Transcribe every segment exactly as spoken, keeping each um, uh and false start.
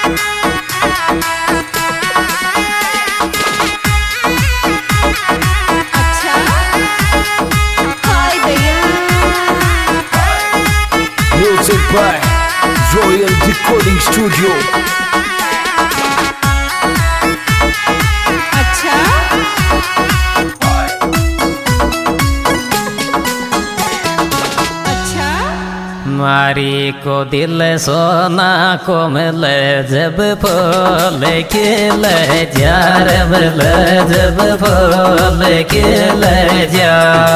by Royal Recording Studio. अच्छा अच्छा मारी को दिल सोना को मिले जब फूल खिले जार मिले जब फूल खिले जा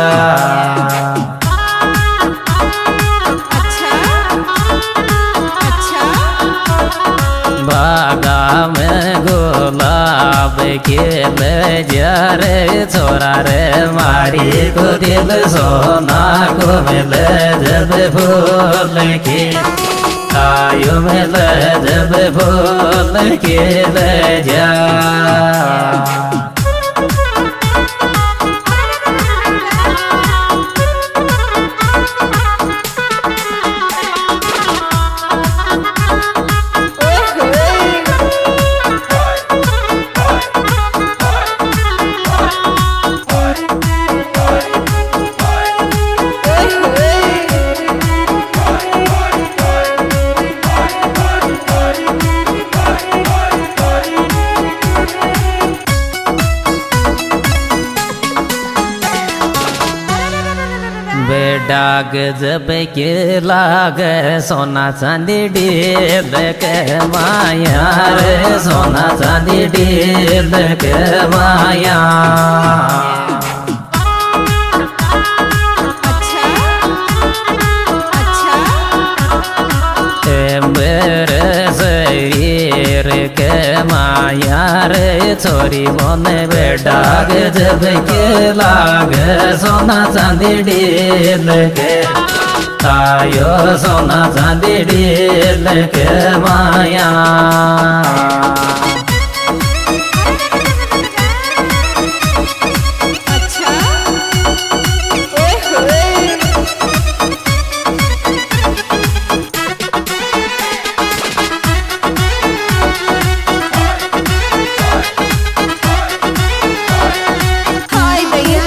बागा में गुलाब खिले जा रे छोरा रे मारी को दिल सोना को मिले जब फूल खिले आयु मिले जब फूल खिले जा बेडाग जब के लाग सोना चांदी डील के माया रे सोना चांदी डील के माया अच्छा अच्छा मेरे शरीर के माया रे छोरी मन बेडाग जब के लाग सोना चांदी डील के आयो सोना चांदी डील के माया अच्छा ओए होए हाय भैया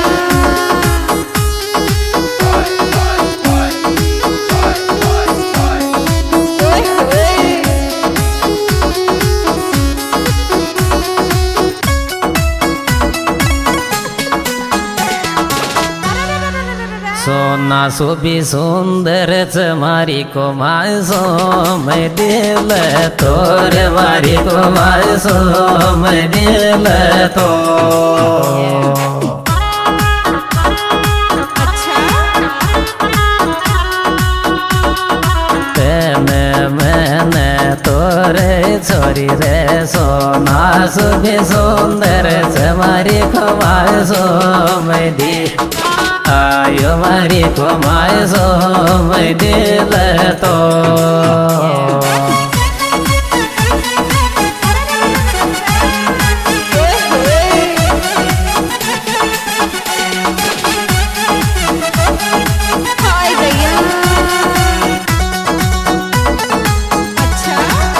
ओए होए सोना सुबी सुंदर मारी को माय सो मैं दिल तोर मारी को माय सो मैं दिल तो अच्छा तेने मैंने तोरे छोरी रे सोना सुबी सुंदर मारी को माय सो मैं दी आयो मारी को माय सो मैं दिल तो ओए होए हाय भैया अच्छा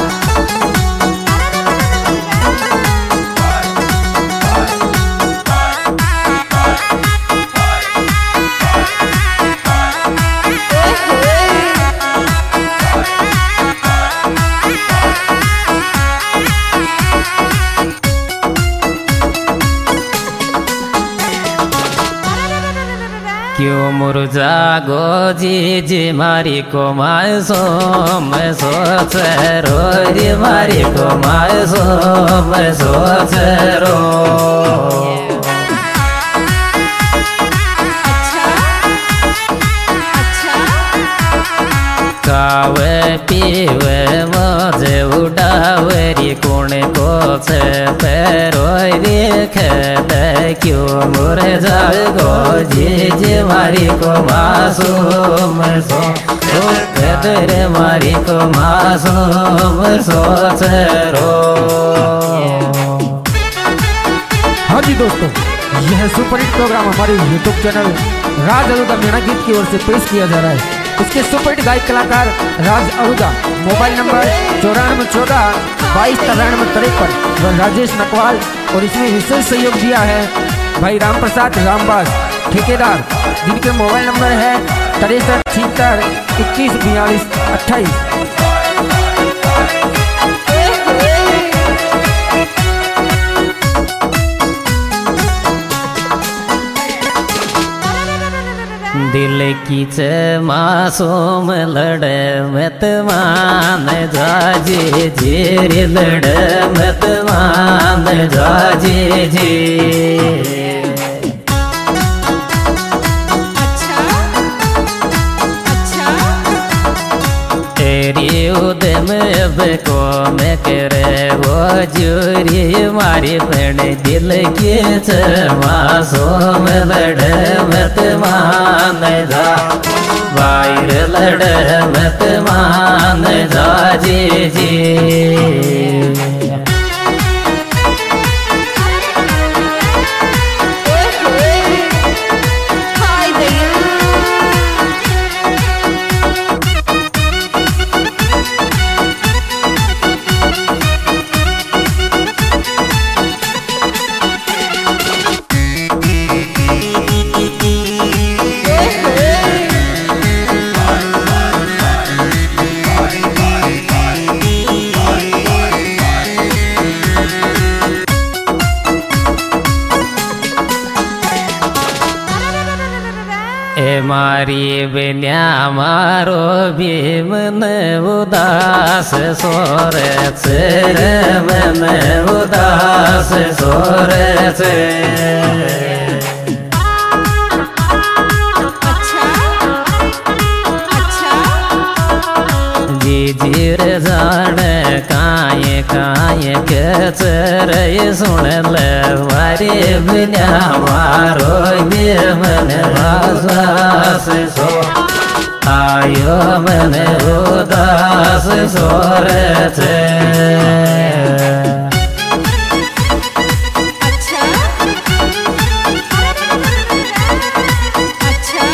ओए होए क्यों मुरझा गो जी जी मारी को माय सो मैं सोच रो जी मारी को माय सो मैं सोच रो अच्छा अच्छा खावे पीवे मजे उड़ावेरी कोने को से पैरो देखे क्यों मुरझा गो जी जी मारी को मासूम सो तेरे मारी को मासूम सोच रो। हाँ जी दोस्तों, यह सुपर हिट प्रोग्राम हमारे यूट्यूब चैनल राज अलूदा मीणा गीत की ओर से पेश किया जा रहा है। तो इसके सुपरहिट गायक कलाकार राज अहूजा, मोबाइल नंबर चौरानवे चौदह बाईस तिरानवे तिरपन और राजेश नकवाल। और इसमें विशेष सहयोग दिया है भाई राम प्रसाद रामबास ठेकेदार, जिनके मोबाइल नंबर है तिरसठ छिहत्तर इक्कीस बयालीस अट्ठाईस। दिल की मासूम लड़ मत मान जाजे जेरे लड़ मत मान जाजे जे। अच्छा अच्छा तेरी उदम अब को मैं करे वो जोरी मारी पण दिल के मासूम लड़ मत मान जा वायर लड़ मत मान जा जी जी। हाय भैया ए मारी बिल्या मारो भीमन उदास सोर से मन उदास सोर से। अच्छा अच्छा जी जीर जान काये काये कचर सुन ल वारे बिल्या मारो भीमन उदास सो आयो मन उदास सोर से। अच्छा अच्छा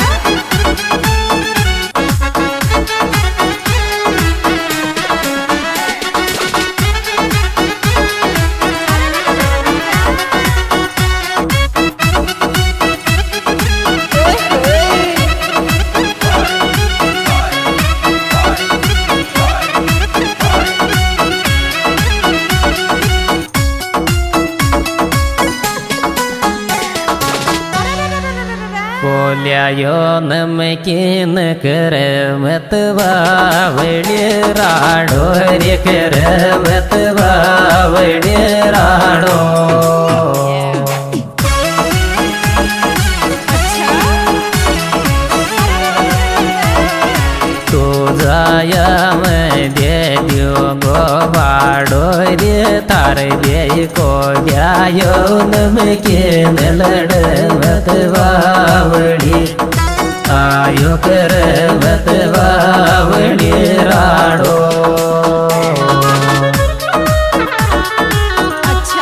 बोलियायो नमकीन कर मत बावड़ी राडो रे कर मत बावड़ी राडो। तू जाया मैं दे दियो गो बाडो रे तार दे को जायो नमकीन लड़ मत बावड़ी आयो कर मत बावड़ी राडो। अच्छा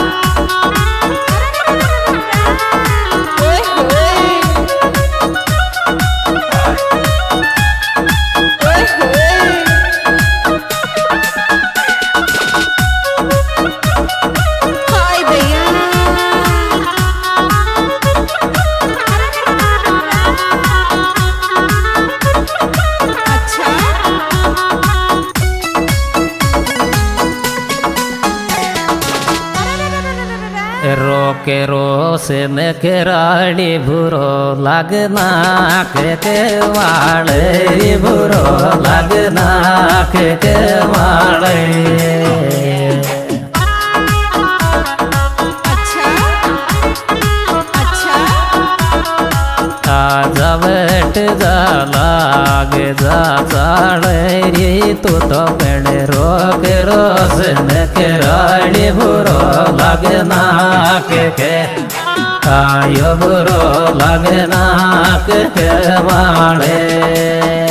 ओए होए ओए होए हाय भैया अच्छा रोक रोस न कराड़ी भूरो लगना के वाले भूरो लगना के वाले। अच्छा अच्छा आजवट जा लाग जा रे तू तो पेड़ रोक रोस न कराड़ी भूरो लगना के आयो बुरो लगना के वाले।